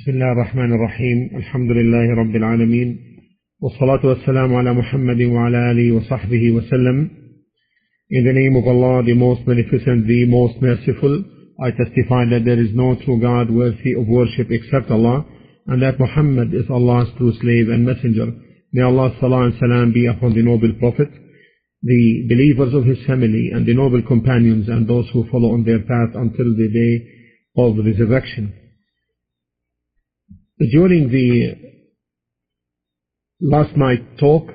بسم الله الرحمن الرحيم الحمد لله رب العالمين والصلاة والسلام على محمد وعلى آله وصحبه وسلم. In the name of Allah, the most beneficent, the most merciful, I testify that there is no true God worthy of worship except Allah, and that Muhammad is Allah's true slave and messenger. May Allah's salah and salam be upon the noble Prophet, the believers of his family, and the noble companions, and those who follow on their path until the day of resurrection. During the last night talk,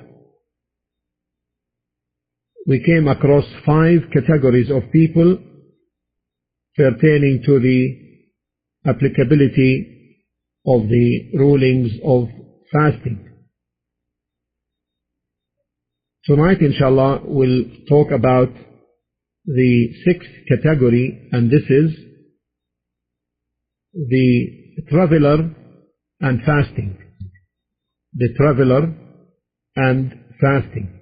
we came across 5 categories of people pertaining to the applicability of the rulings of fasting. Tonight, inshallah, we'll talk about the 6th category, and this is the traveler and fasting. The traveler and fasting.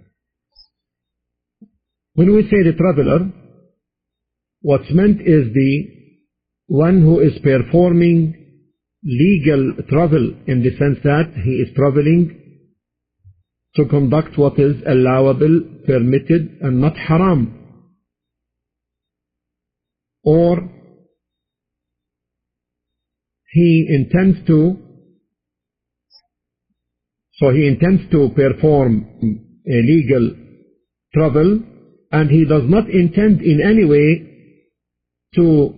When we say the traveler, what's meant is the one who is performing legal travel, in the sense that he is traveling to conduct what is allowable, permitted, and not haram. Or he intends to perform a legal travel, and he does not intend in any way to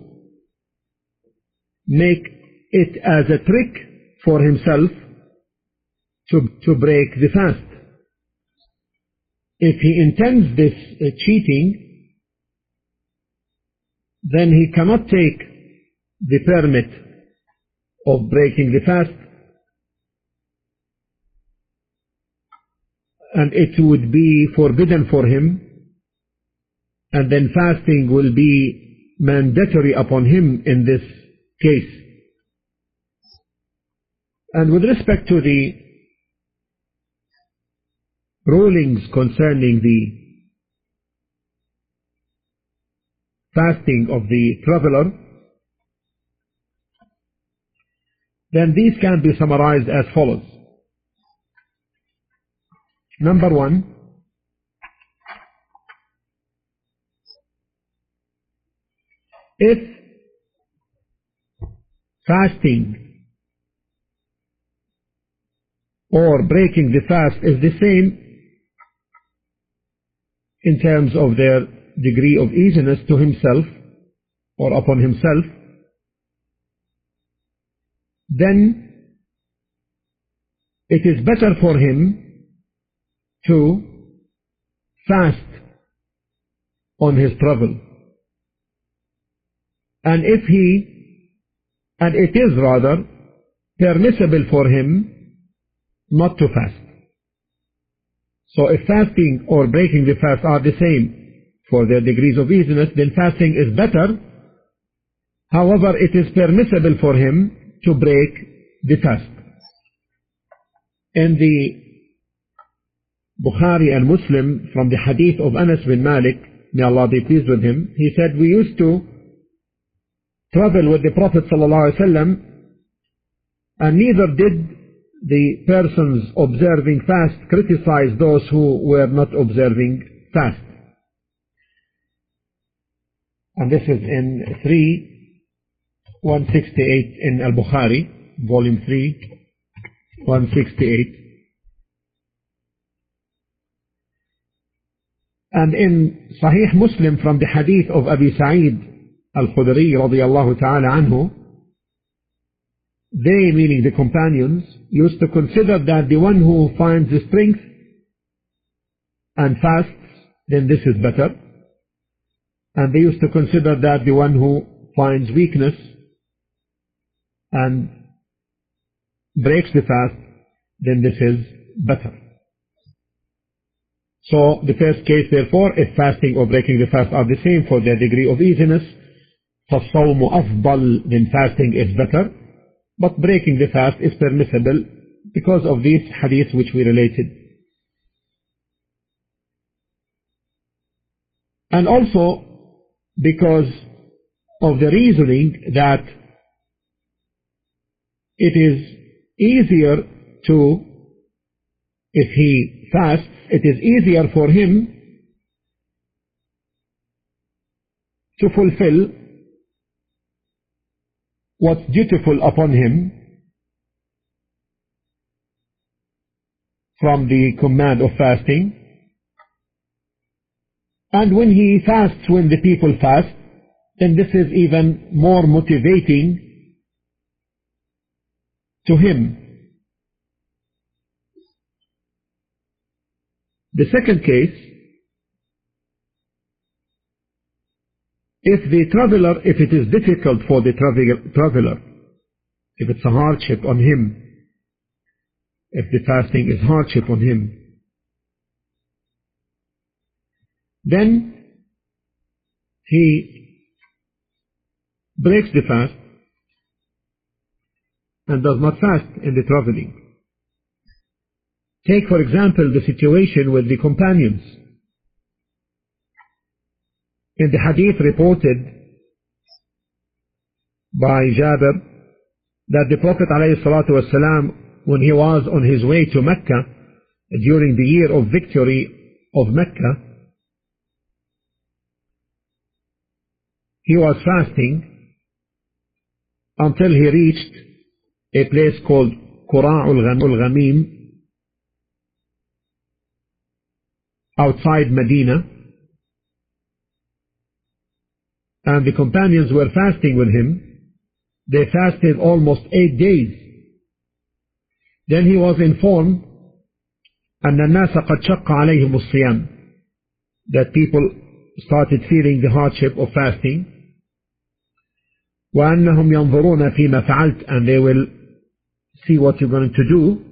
make it as a trick for himself to break the fast. If he intends this cheating, then he cannot take the permit of breaking the fast, and it would be forbidden for him, and then fasting will be mandatory upon him in this case. And with respect to the rulings concerning the fasting of the traveler, then these can be summarized as follows. Number 1, if fasting or breaking the fast is the same in terms of their degree of easiness to himself or upon himself, then it is better for him to fast on his travel. And it is rather permissible for him not to fast. So if fasting or breaking the fast are the same for their degrees of easiness, then fasting is better. However, it is permissible for him to break the fast. In the Bukhari and Muslim, from the hadith of Anas bin Malik, may Allah be pleased with him, he said, we used to travel with the Prophet ﷺ, and neither did the persons observing fast criticize those who were not observing fast. And this is in 168 in Al-Bukhari, volume 3, 168. And in Sahih Muslim, from the hadith of Abi Sa'id Al-Khudri radiyallahu ta'ala anhu, they, meaning the companions, used to consider that the one who finds the strength and fasts, then this is better. And they used to consider that the one who finds weakness and breaks the fast, then this is better. So the first case, therefore, if fasting or breaking the fast are the same for their degree of easiness, فَالصَّوْمُ أَفْضَلُ, then fasting is better, but breaking the fast is permissible because of these hadiths which we related. And also because of the reasoning that it is easier to, if he fasts, it is easier for him to fulfill what's dutiful upon him from the command of fasting. And when he fasts, when the people fast, then this is even more motivating to him. The second case, if it is difficult for the traveler, if it's a hardship on him, if the fasting is hardship on him, then he breaks the fast and does not fast in the traveling. Take, for example, the situation with the companions. In the hadith reported by Jabir, that the Prophet ﷺ, when he was on his way to Mecca during the year of victory of Mecca, he was fasting until he reached a place called Qura'ul Ghamim outside Medina, and the companions were fasting with him. They fasted almost 8 days. Then he was informed أن الناس قد شق عليهم الصيام, that people started feeling the hardship of fasting. وأنهم ينظرون فيما فعلت, and they will see what you're going to do.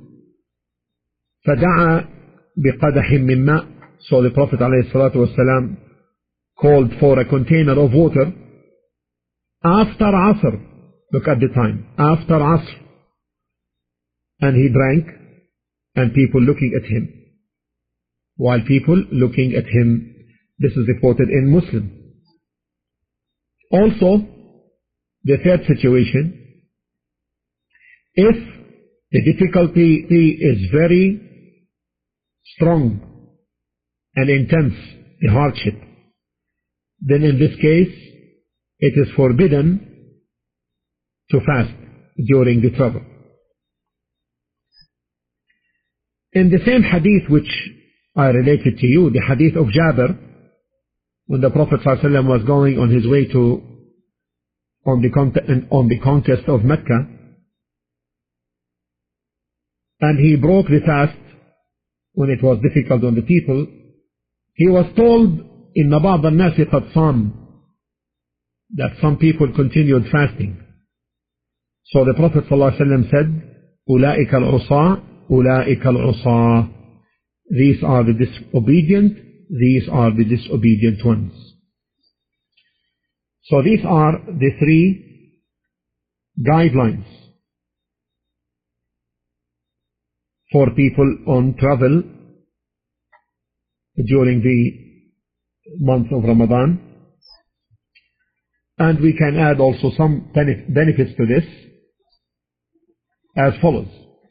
فدعا بقدح من ماء, so the Prophet ﷺ called for a container of water after Asr. Look at the time, after Asr. And he drank, and people looking at him. While people looking at him, this is reported in Muslim. Also, the third situation, if the difficulty is very strong and intense, the hardship, then in this case, it is forbidden to fast during the travel. In the same hadith which I related to you, the hadith of Jabir, when the Prophet ﷺ was going on his way on the conquest of Mecca, and he broke the fast when it was difficult on the people, he was told, إِنَّ بَعْضَ النَّاسِ قَدْ صَامَ, that some people continued fasting. So the Prophet ﷺ said, أُولَئِكَ الْعُصَاةِ أُولَئِكَ الْعُصَاةِ, these are the disobedient, these are the disobedient ones. So these are the three guidelines for people on travel during the month of Ramadan. And we can add also some benefits to this as follows.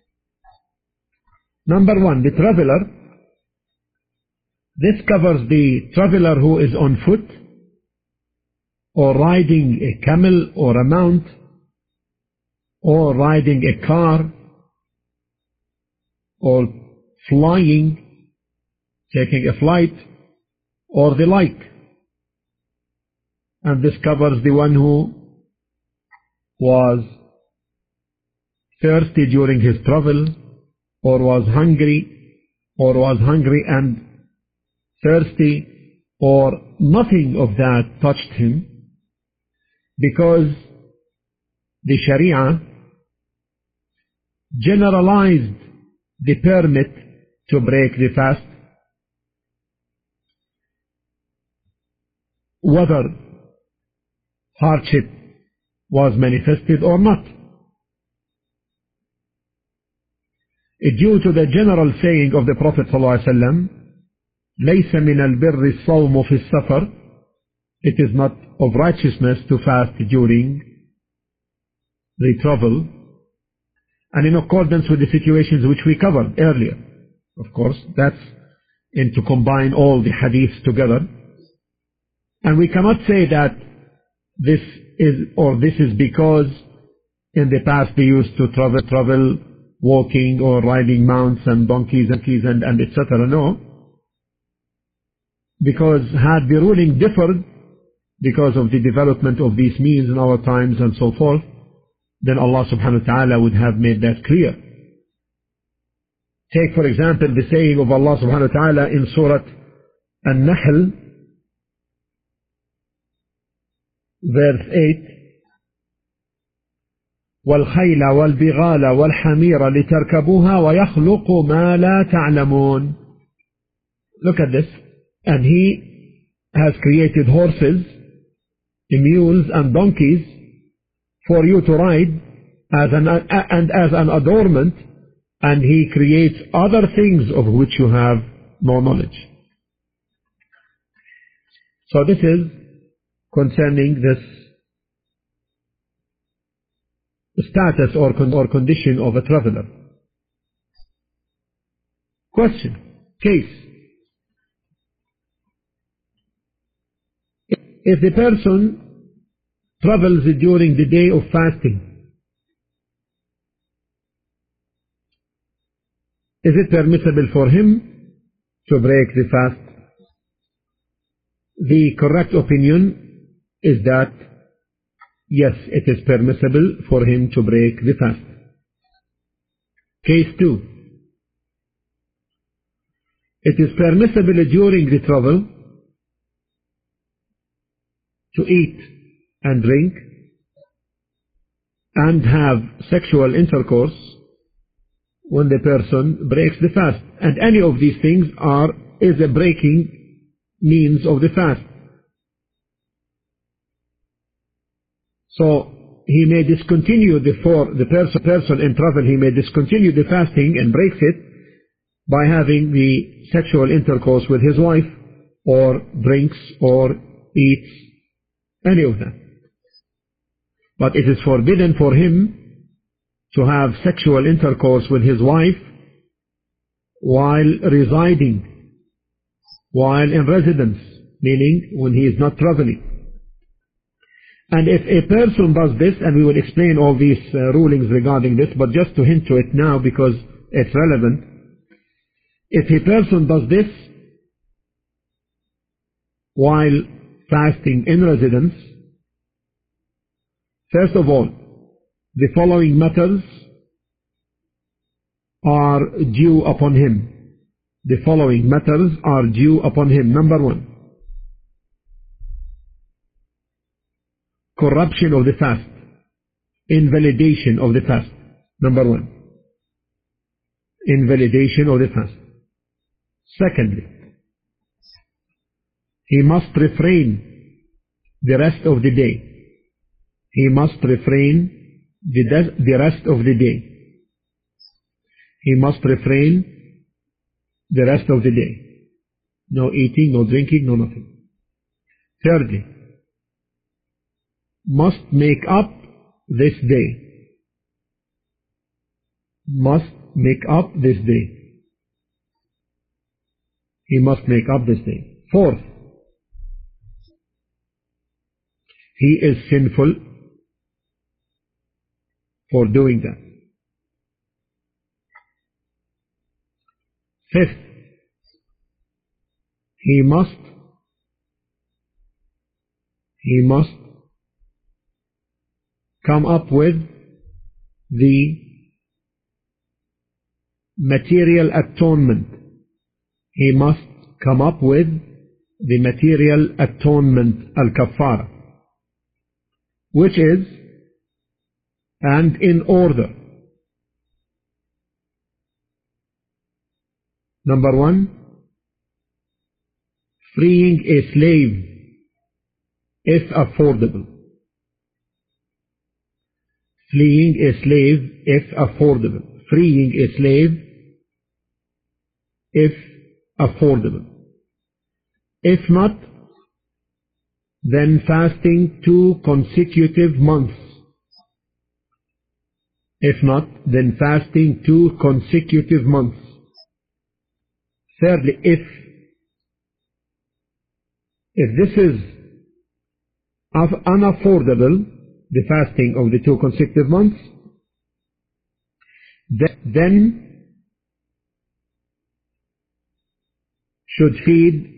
Number one, the traveler. This covers the traveler who is on foot, or riding a camel or a mount, or riding a car, or flying, taking a flight, or the like. And this covers the one who was thirsty during his travel, or was hungry and thirsty, or nothing of that touched him, because the Sharia generalized the permit to break the fast, whether hardship was manifested or not. Due to the general saying of the Prophet ﷺ, لَيْسَ مِنَ الْبِرِّ الصَّوْمُ فِي السَّفَرِ, it is not of righteousness to fast during the travel. and in accordance with the situations which we covered earlier. Of course, that's and to combine all the hadiths together. And we cannot say that this is because in the past they used to travel walking or riding mounts and donkeys and etc. No. Because had the ruling differed because of the development of these means in our times and so forth, then Allah subhanahu wa ta'ala would have made that clear. Take for example the saying of Allah subhanahu wa ta'ala in Surah An-Nahl, verse 8, وَالْخَيْلَ وَالْبِغَالَ وَالْحَمِيرَ لِتَرْكَبُوهَا وَيَخْلُقُ مَا لَا تَعْلَمُونَ. Look at this. And He has created horses, mules and donkeys for you to ride as an adornment, and He creates other things of which you have no knowledge. So this is concerning this status or condition of a traveler. Question. Case. If the person travels during the day of fasting, is it permissible for him to break the fast? The correct opinion is that yes, it is permissible for him to break the fast. Case 2. It is permissible during the travel to eat and drink and have sexual intercourse when the person breaks the fast. And any of these things is a breaking means of the fast. So he may discontinue the person in travel, he may discontinue the fasting and breaks it by having the sexual intercourse with his wife, or drinks, or eats, any of them. But it is forbidden for him to have sexual intercourse with his wife while residing, while in residence, meaning when he is not traveling. And if a person does this, and we will explain all these rulings regarding this, but just to hint to it now because it's relevant, if a person does this while fasting in residence, first of all, the following matters are due upon him. The following matters are due upon him. Number 1, corruption of the fast, invalidation of the fast. Number 1, invalidation of the fast. Secondly, he must refrain the rest of the day. He must refrain the rest of the day. He must refrain the rest of the day. No eating, no drinking, no nothing. Thirdly, must make up this day. Must make up this day. He must make up this day. Fourth, he is sinful for doing that. Fifth, he must come up with the material atonement. He must come up with the material atonement, al-kaffara, which is, and in order. Number 1, freeing a slave if affordable. Freeing a slave if affordable. Freeing a slave if affordable. If not, then fasting 2 consecutive months. If not, then fasting 2 consecutive months. Thirdly, if this is unaffordable, the fasting of the 2 consecutive months, then should feed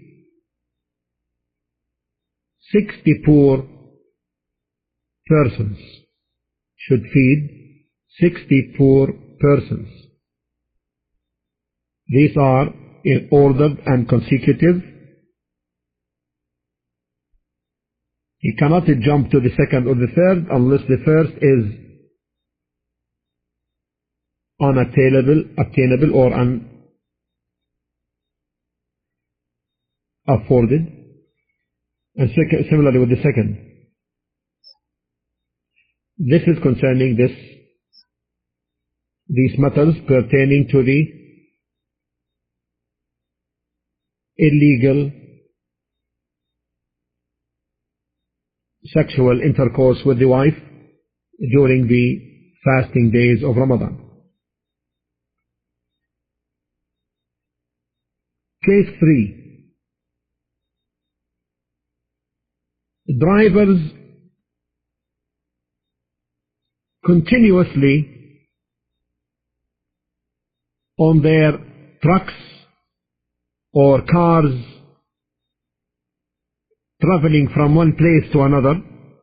60 poor persons. Should feed 60 poor persons. These are in ordered and consecutive. He cannot jump to the second or the third unless the first is unattainable or unafforded, and similarly with the second. This is concerning these matters pertaining to the illegal sexual intercourse with the wife during the fasting days of Ramadan. Case 3. Drivers continuously on their trucks or cars traveling from one place to another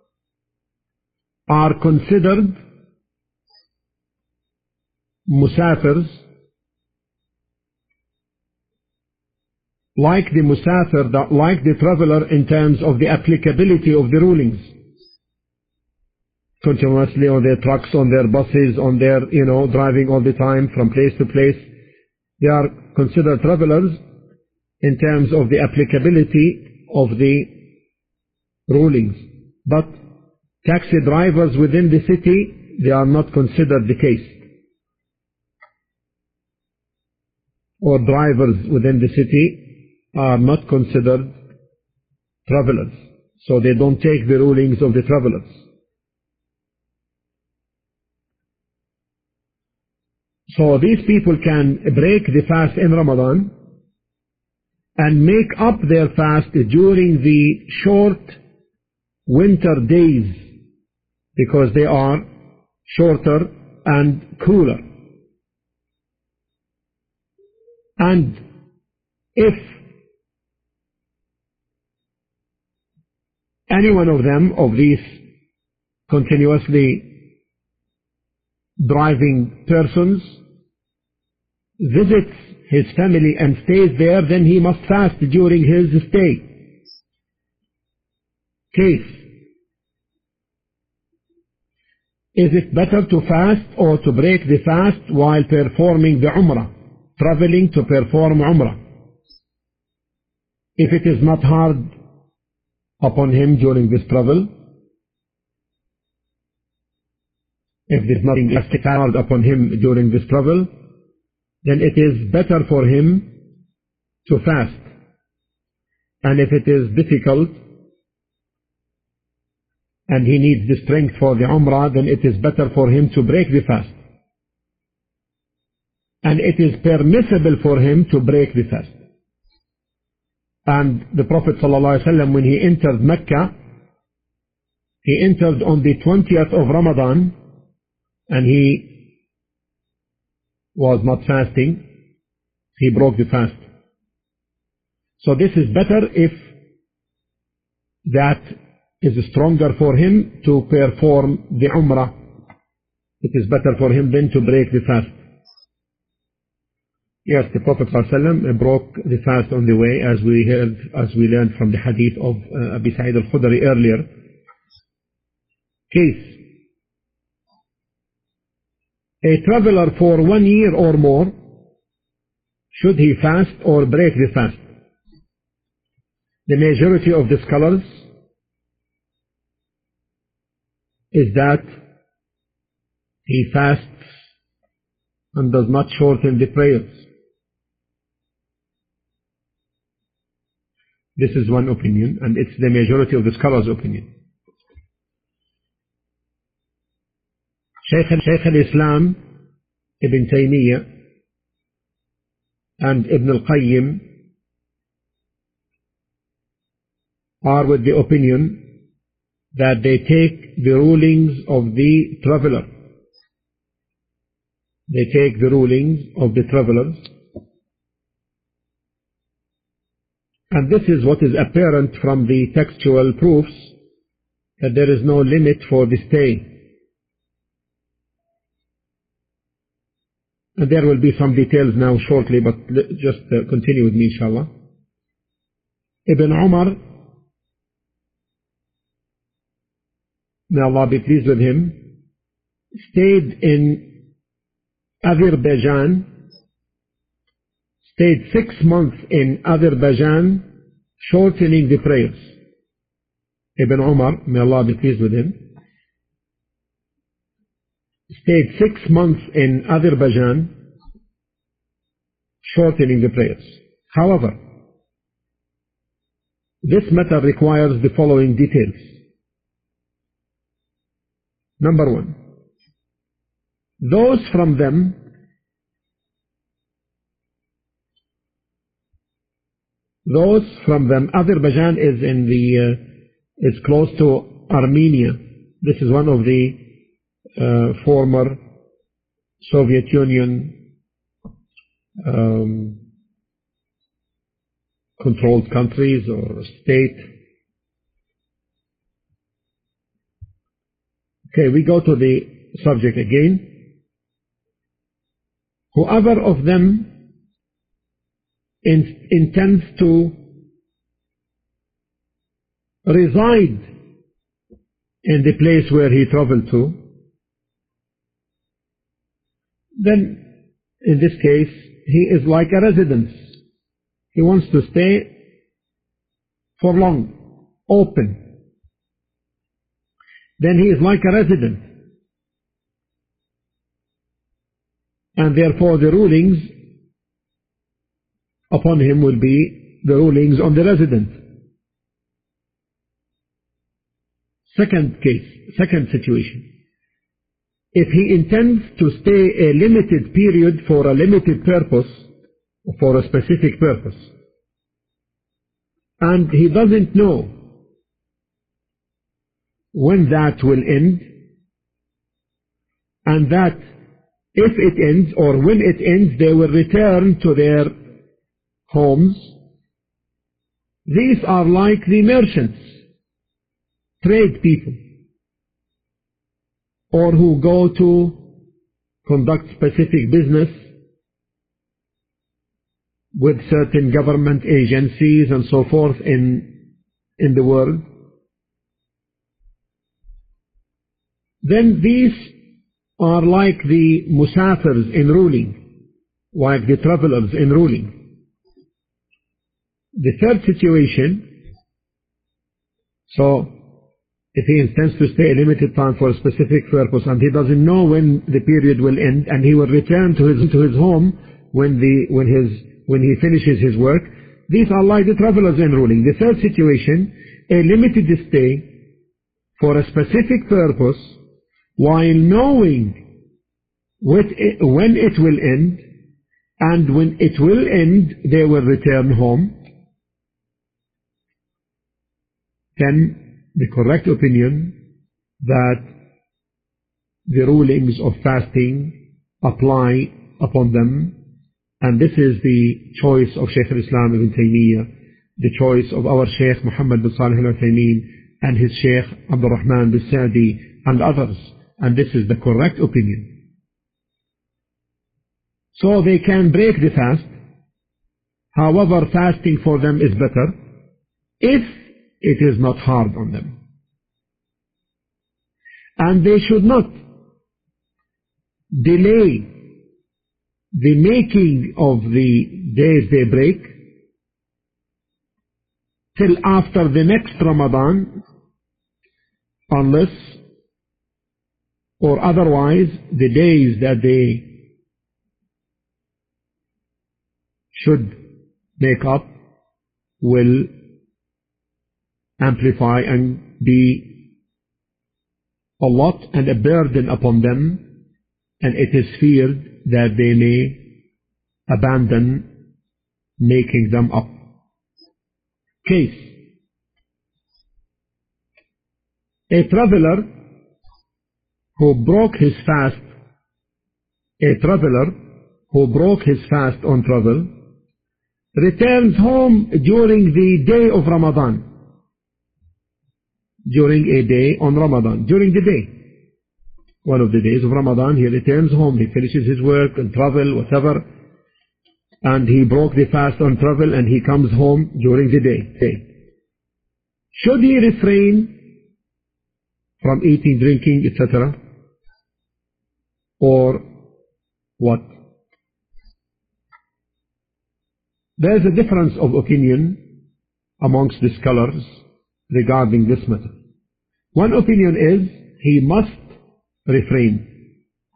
are considered musafirs, like the musafir, like the traveler in terms of the applicability of the rulings. Continuously on their trucks, on their buses, on their, driving all the time from place to place. They are considered travelers in terms of the applicability of the rulings. But taxi drivers within the city, they are not considered the case. Or drivers within the city are not considered travelers. So they don't take the rulings of the travelers. So these people can break the fast in Ramadan and make up their fast during the short winter days because they are shorter and cooler. And if any one of them, of these continuously driving persons, visits his family and stays there, then he must fast during his stay. Case. Is it better to fast or to break the fast while performing the Umrah, traveling to perform Umrah? If it is not hard upon him during this travel, if there is nothing hard upon him during this travel, then it is better for him to fast. And if it is difficult and he needs the strength for the Umrah, then it is better for him to break the fast. And it is permissible for him to break the fast. And the Prophet ﷺ, when he entered Mecca, he entered on the 20th of Ramadan, and he was not fasting. He broke the fast. So this is better if that is stronger for him to perform the Umrah. It is better for him than to break the fast. Yes, the Prophet ﷺ broke the fast on the way, as we learned from the hadith of Abi Sa'id al-Khudri earlier. Case. A traveler for 1 year or more, should he fast or break the fast? The majority of the scholars is that he fasts and does not shorten the prayers. This is one opinion, and it's the majority of the scholars' opinion. Shaykh al-Islam Ibn Taymiyyah and Ibn al-Qayyim are with the opinion that they take the rulings of the traveler. They take the rulings of the travelers. And this is what is apparent from the textual proofs, that there is no limit for the stay. And there will be some details now shortly, but just continue with me, inshallah. Ibn Umar, may Allah be pleased with him, stayed in Azerbaijan, stayed 6 months in Azerbaijan, shortening the prayers. Ibn Umar, may Allah be pleased with him, stayed 6 months in Azerbaijan, shortening the prayers. However, this matter requires the following details. Number 1, those from them Azerbaijan is in the is close to Armenia. This is one of the former Soviet Union controlled countries or state. Okay, we go to the subject again. Whoever of them intends to reside in the place where he traveled to, then in this case he is like a residence. He wants to stay for long, open. Then he is like a resident. And therefore the rulings upon him will be the rulings on the resident. Second situation. If he intends to stay a limited period for a limited purpose, for a specific purpose, and he doesn't know when that will end, and that if it ends or when it ends they will return to their homes, these are like the merchants, trade people, or who go to conduct specific business with certain government agencies and so forth in the world. Then these are like the musafirs in ruling, like the travelers in ruling. The third situation, so if he intends to stay a limited time for a specific purpose and he doesn't know when the period will end, and he will return to his home when he finishes his work, these are like the travelers in ruling. The third situation, a limited stay for a specific purpose, while knowing when it will end, and when it will end they will return home, then the correct opinion that the rulings of fasting apply upon them, and this is the choice of Shaykh al-Islam Ibn Taymiyyah, the choice of our Shaykh Muhammad bin Salih al-Uthaymeen and his Shaykh Abdul Rahman bin Sa'di and others, and this is the correct opinion. So they can break the fast. However, fasting for them is better if it is not hard on them. And they should not delay the making of the days they break till after the next Ramadan, unless or otherwise the days that they should make up will amplify and be a lot and a burden upon them, and it is feared that they may abandon making them up. Case: a traveler who broke his fast on travel returns home during the day of Ramadan. During a day on Ramadan, during the day, one of the days of Ramadan, he returns home, he finishes his work and travel, whatever, and he broke the fast on travel and he comes home during the day. Should he refrain from eating, drinking, etc.? Or what? There is a difference of opinion amongst the scholars regarding this matter. One opinion is he must refrain,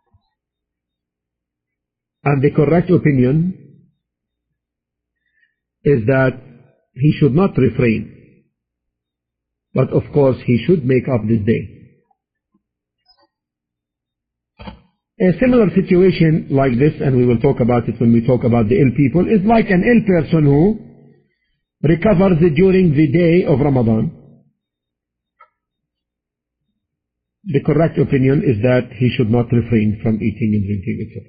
and the correct opinion is that he should not refrain, but of course he should make up this day. A similar situation like this, and we will talk about it when we talk about the ill people, is like an ill person who recovers during the day of Ramadan. The correct opinion is that he should not refrain from eating and drinking, etc.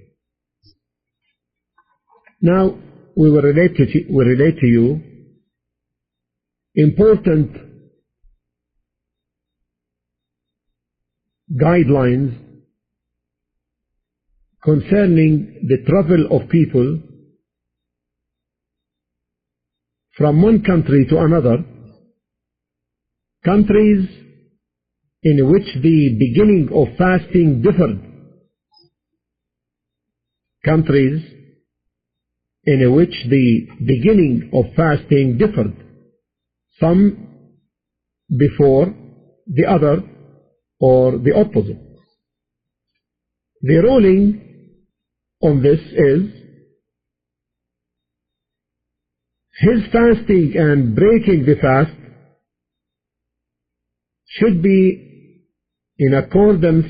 Now, we will relate to you important guidelines concerning the travel of people from one country to another, countries in which the beginning of fasting differed, countries in which the beginning of fasting differed, some before the other or the opposite. The ruling on this is his fasting and breaking the fast should be in accordance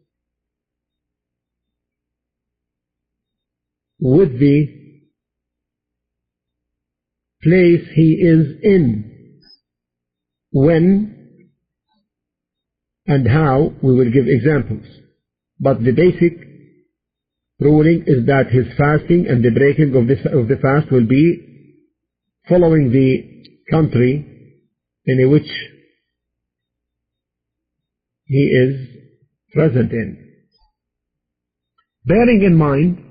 with the place he is in, when and how we will give examples. But the basic ruling is that his fasting and the breaking of the fast will be following the country in which he is present in. Bearing in mind,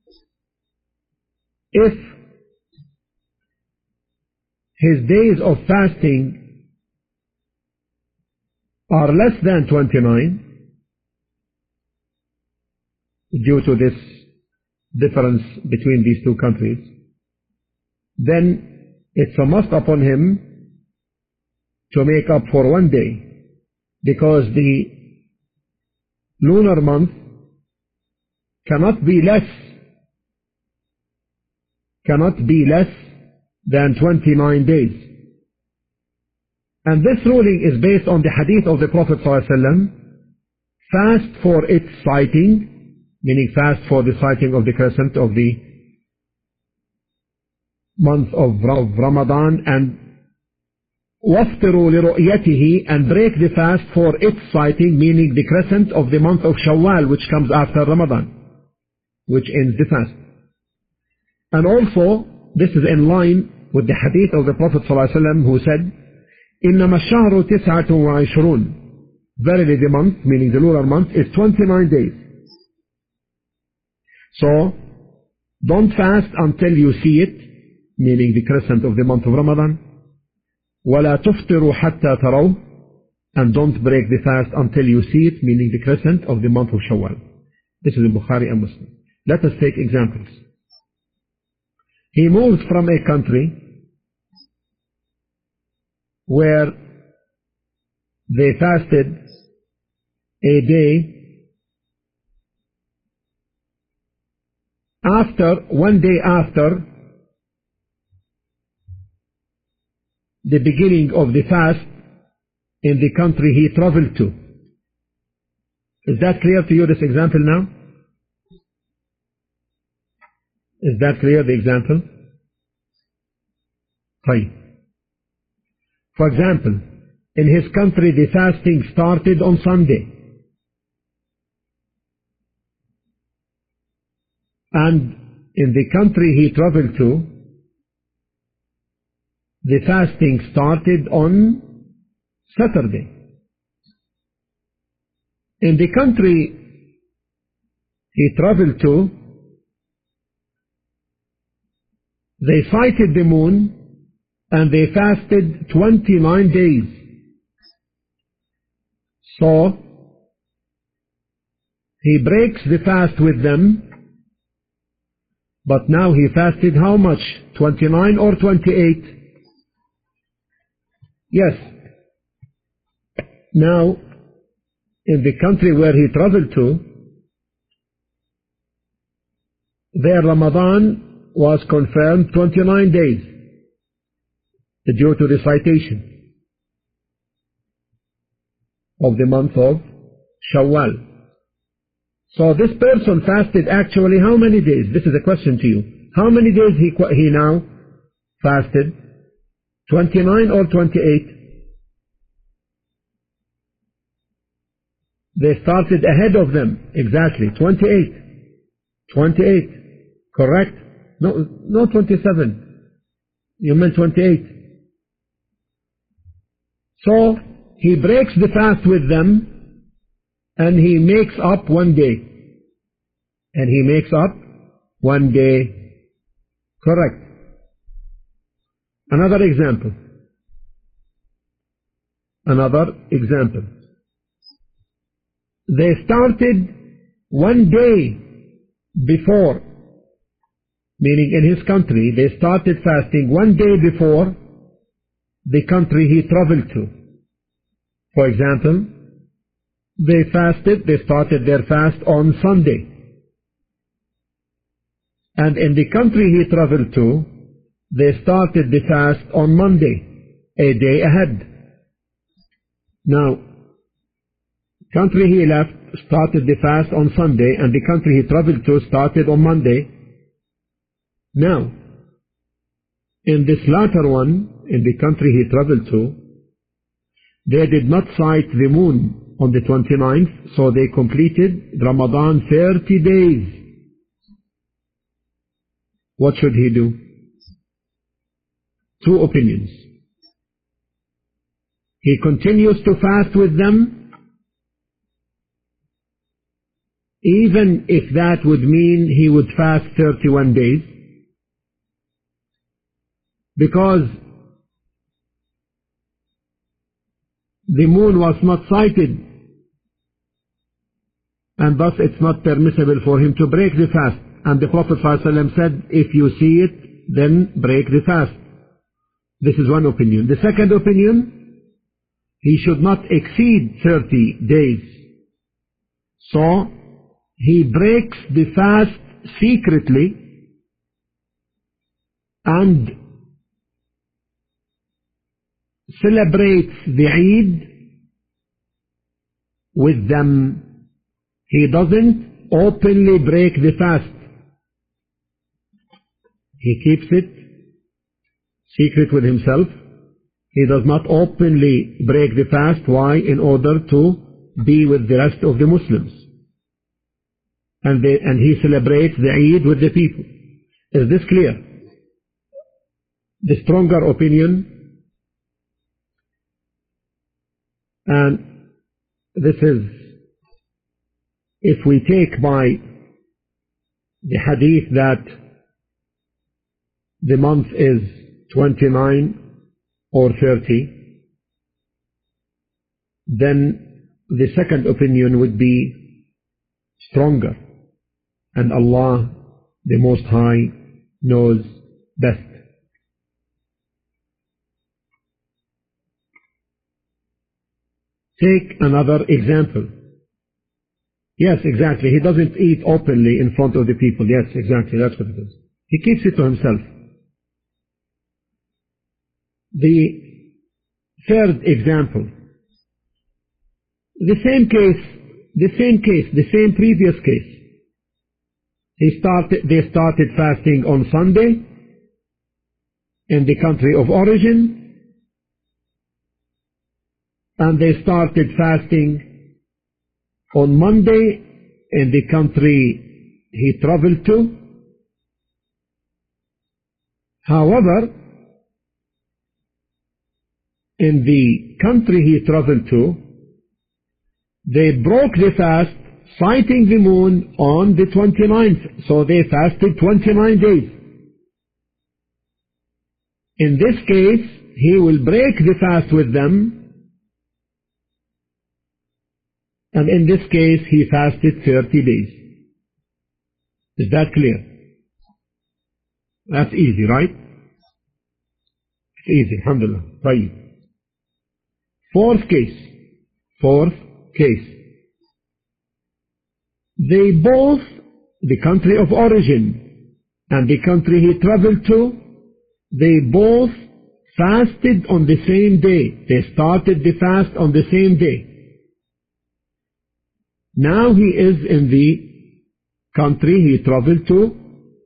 if his days of fasting are less than 29, due to this difference between these two countries, then it's a must upon him to make up for one day, because the lunar month cannot be less than 29 days. And this ruling is based on the hadith of the Prophet ﷺ, fast for its sighting, meaning fast for the sighting of the crescent of the month of Ramadan, and وَافْطِرُوا لِرُؤْيَتِهِ, and break the fast for its sighting, meaning the crescent of the month of Shawwal, which comes after Ramadan, which ends the fast. And also, this is in line with the hadith of the Prophet ﷺ, who said, إِنَّمَا الشَّهْرُ 29. Verily the month, meaning the lunar month, is 29 days. So, don't fast until you see it, meaning the crescent of the month of Ramadan. وَلَا تُفْطِرُوا حَتَّى تَرَوْا, and don't break the fast until you see it, meaning the crescent of the month of Shawwal. This is in Bukhari and Muslim. Let us take examples. He moved from a country where they fasted a day after, one day after the beginning of the fast in the country he traveled to. Is that clear to you, this example now? Is that clear, the example? طيب. For example, in his country the fasting started on Sunday. And in the country he traveled to, the fasting started on Saturday. In the country he traveled to, they sighted the moon and they fasted 29 days. So he breaks the fast with them, but now he fasted how much? 29 or 28? Yes. Now, in the country where he traveled to, their Ramadan was confirmed 29 days due to the citation of the month of Shawwal. So this person fasted actually how many days? This is a question to you. How many days he now fasted? 29 or 28? They started ahead of them. Exactly. 28. 28. Correct? No 27. You meant 28. So he breaks the fast with them and he makes up one day. And he makes up one day. Correct. Another example. Another example. They started one day before, meaning in his country, they started fasting one day before the country he traveled to. For example, they started their fast on Sunday. And in the country he traveled to, they started the fast on Monday, a day ahead. Now, country he left started the fast on Sunday, and the country he traveled to started on Monday. Now, in this latter one, in the country he traveled to, they did not sight the moon on the 29th, so they completed Ramadan 30 days. What should he do? Two opinions. He continues to fast with them, even if that would mean he would fast 31 days, because the moon was not sighted, and thus it's not permissible for him to break the fast. And the Prophet ﷺ said, if you see it, then break the fast. This is one opinion. The second opinion, he should not exceed 30 days. So, he breaks the fast secretly and celebrates the Eid with them. He doesn't openly break the fast. He keeps it secret with himself. He does not openly break the fast. Why? In order to be with the rest of the Muslims. And he celebrates the Eid with the people. Is this clear? The stronger opinion, and this is, if we take by the hadith that the month is 29 or 30, then the second opinion would be stronger, and Allah the Most High knows best. Take another example. Yes, exactly. He doesn't eat openly in front of the people. Yes, exactly. That's what it is. He keeps it to himself. The third example. The same case the same case, the same previous case. They started fasting on Sunday in the country of origin, and they started fasting on Monday in the country he traveled to. However, in the country he traveled to, they broke the fast, sighting the moon on the 29th. So they fasted 29 days. In this case, he will break the fast with them. And in this case, he fasted 30 days. Is that clear? That's easy, right? It's easy, alhamdulillah. Right. Fourth case. They both, the country of origin and the country he traveled to, they both fasted on the same day. They started the fast on the same day. Now he is in the country he traveled to,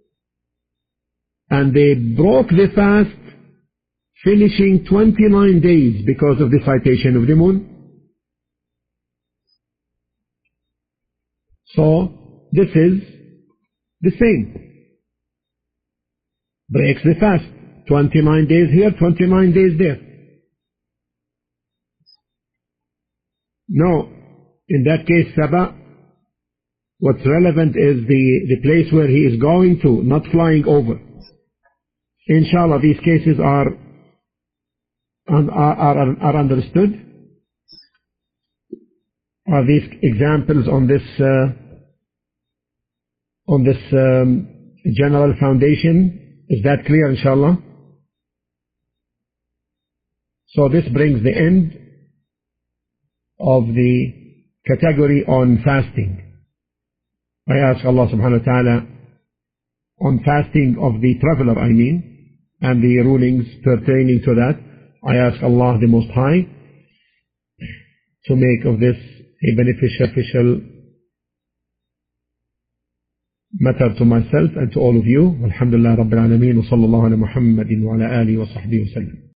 and they broke the fast, finishing 29 days because of the citation of the moon. So this is the same. Breaks the fast. 29 days here, 29 days there. No, in that case, Sabah, what's relevant is the place where he is going to, not flying over. Inshallah, these cases are understood. Are these examples on this general foundation? Is that clear, inshallah? So this brings the end of the category on fasting. I ask Allah subhanahu wa ta'ala on fasting of the traveler, and the rulings pertaining to that. I ask Allah the Most High to make of this a beneficial matter to myself and to all of you. Alhamdulillah Rabbil Alameen wa sallallahu ala Muhammadin wa ala alihi wa sahbihi wa sallam.